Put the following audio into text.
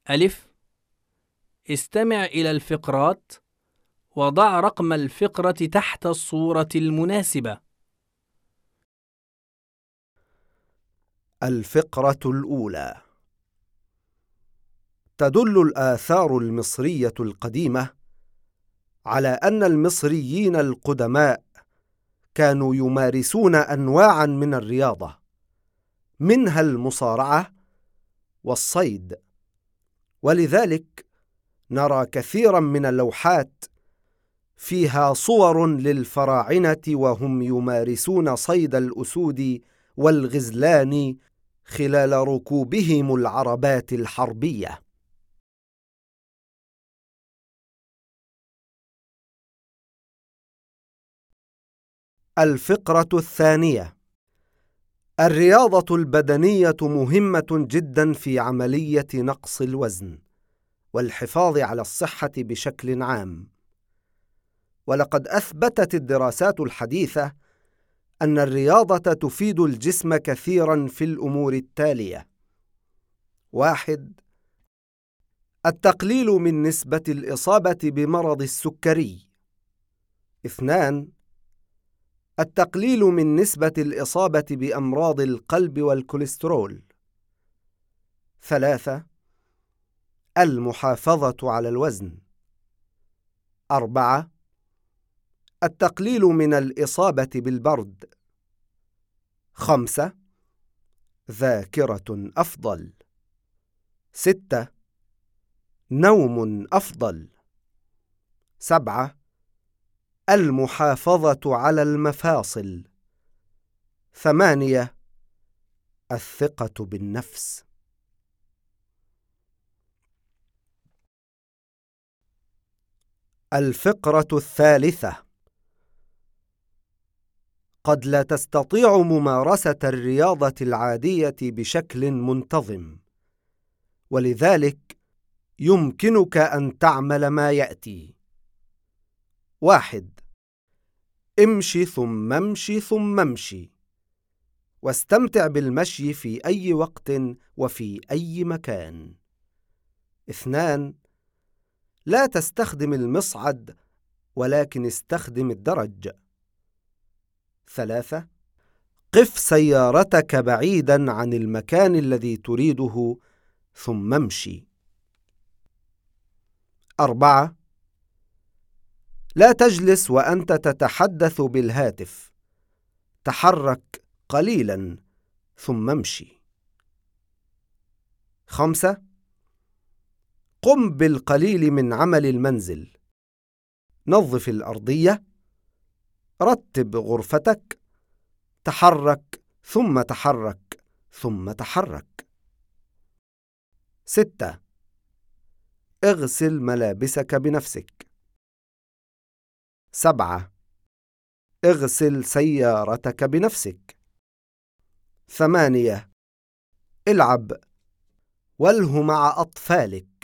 ألف. استمع إلى الفقرات وضع رقم الفقرة تحت الصورة المناسبة. الفقرة الأولى: تدل الآثار المصرية القديمة على أن المصريين القدماء كانوا يمارسون أنواعاً من الرياضة، منها المصارعة والصيد، ولذلك نرى كثيراً من اللوحات فيها صور للفراعنة وهم يمارسون صيد الأسود والغزلان خلال ركوبهم العربات الحربية. الفقرة الثانية: الرياضة البدنية مهمة جدا في عملية نقص الوزن والحفاظ على الصحة بشكل عام، ولقد أثبتت الدراسات الحديثة أن الرياضة تفيد الجسم كثيرا في الأمور التالية: 1. التقليل من نسبة الإصابة بمرض السكري. 2. التقليل من نسبة الإصابة بأمراض القلب والكوليسترول. 3. المحافظة على الوزن. 4. التقليل من الإصابة بالبرد. 5. ذاكرة أفضل. 6. نوم أفضل. 7. المحافظة على المفاصل. 8. الثقة بالنفس. الفقرة الثالثة: قد لا تستطيع ممارسة الرياضة العادية بشكل منتظم، ولذلك يمكنك أن تعمل ما يأتي: 1. امشي ثم امشي ثم امشي، واستمتع بالمشي في أي وقت وفي أي مكان. 2. لا تستخدم المصعد ولكن استخدم الدرج. 3. قف سيارتك بعيداً عن المكان الذي تريده ثم امشي. 4. لا تجلس وأنت تتحدث بالهاتف، تحرك قليلاً ثم امشي. 5. قم بالقليل من عمل المنزل، نظف الأرضية، رتب غرفتك، تحرك ثم تحرك ثم تحرك. 6. اغسل ملابسك بنفسك. 7. اغسل سيارتك بنفسك. 8. العب والهو مع أطفالك.